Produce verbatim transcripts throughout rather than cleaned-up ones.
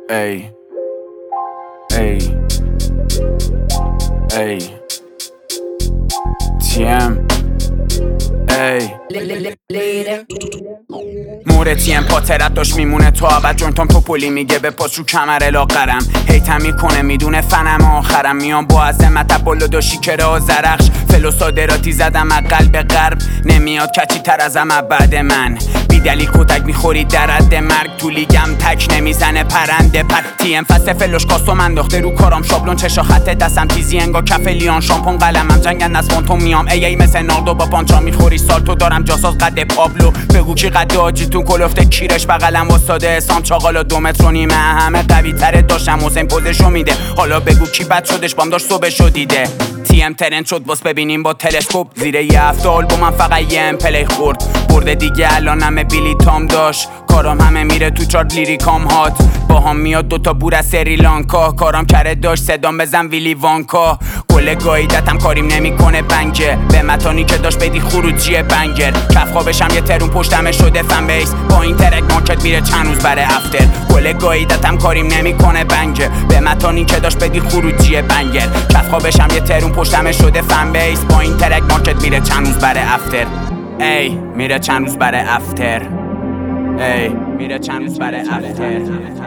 ای ای ای تیم ای مور تیم پاترت داشت میمونه تا ابد جونتام پوپولی میگه به پاس رو کمر لاغرم هیتم میکنه میدونه فنم آخرم میام با عظمت بالا دو شیکره و زرخش فلو صادراتی زدم از قلب غرب نمیاد کچی تر ازم بعد من بیدلیل کتک میخوری در حد مرگ تو لیگم تک نمیزنه پرنده پر تیم فسته فلوش کاستوم انداخته رو کارام شابلون چشا خط دستم تیزی انگا کف لیان شامپون قلمم جنگن از فانتوم میام ای ای مثل ناردو با پانچا میخوری سالتو دارم جاساز قد پابلو بگو کی قد آجیتون کلفته کیرش بغلم واساده اسام چاقالا دو متر و نیمه همه قوی تره داشتم حسین پوزشو میده حالا بگو کی بد شدش بام داشت صبحشو دیده تیم ترند شد باز ببینیم با تلسکوپ زیر یه هفته آلبومم فقط یه ام پلی خورد برده دیگه الان همه بیلی تام داشت کارام همه میره تو چارت لیریکام هات با هم میاد دوتا بور از سریلانکا کارام کره داشت صدام بزن ویلی وانکا کل گاییدتم کاریم نمیکنه بنگه به متانی که داشت بدی خروجی بنگر کف خوابشم یه ترون پشتمه شده فن بیس با این ترک مارکت میره چند روز بره افتر کل گاییدتم کاریم نمیکنه بنگه به متانی که داشت بدی خروجی بنگر کف خوابشم یه ترون پشتمه شده فن بیس با این ترک مارکت میره چند روز بره افتر ای میره چند روز بره افتر ای میره چند روز بره افتر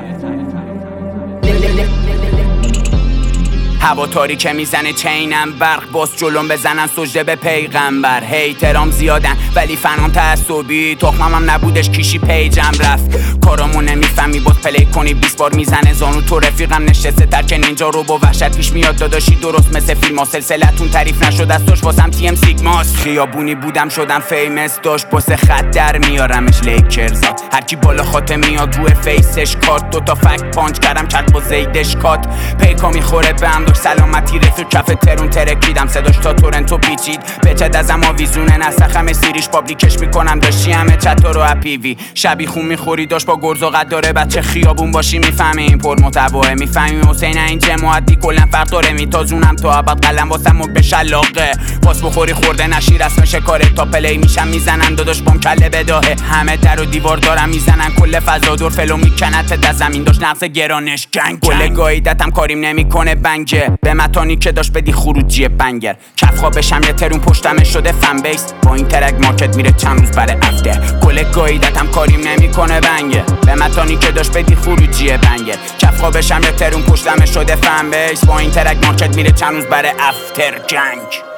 هوا تاریکه میزنه چینم برق باز جلوم بزنن سجده به پیغمبر هیترام زیادن ولی فنان تعصبی تخمم نبودش کیشی پیجم رفت کارامو نمیفهمی باز پلی کنی بیست بار میزنه زانو تو رفیقم نشسته تر که نینجا رو با وحشت پیش میاد داداشی درست مثل فیلم ها سلسلتون تعریف نشد از توش واسم تیم سیگماس خیابونی بودم شدم فیمس داشت باسه خط در میارمش لیکرزاد هرکی بالا خاطر میاد روی فیسش کات دوتا فک پانچ کردم چت با زیدش کات پیکا میخوره به هم سلامتی رفیق کف ترون ترکیدم صداش تا تورنتو پیچید بچد ازم آویزونه نسخم سیریش پابلیکش میکنم داشتی همه چطور و اپیوی شبی خون میخوری داشت با گرز و قد داره بچه خیابون باشی میفهمی این پر متباهه میفهمی حسین این جماعتی کلن فرق داره میتازونم تو ابد قلم واسم مک به شلاقه پاس بخوری خورده نشی رسمش کاره تا پلی میشم میزنن داداش بام کله بداهه همه در و دیوار دارم میزنن کل فضا دور فلو میکنت تا زمین داشت نقص گرانش جنگ کل گاییدتم کاریم نمیکنه بنگه به متانی که داشت بدی خروجی بنگر کف خوابشم یه ترون پشتمه شده فن بیس با این ترک مارکت میره چند روز بره افتر کل گاییدتم کاریم نمیکنه بنگه به متانی که داشت بدی خروجی بنگر کف خوابشم یه ترون پشتمه شده فن بیس با این ترک مارکت میره چند روز بره افتر جنگ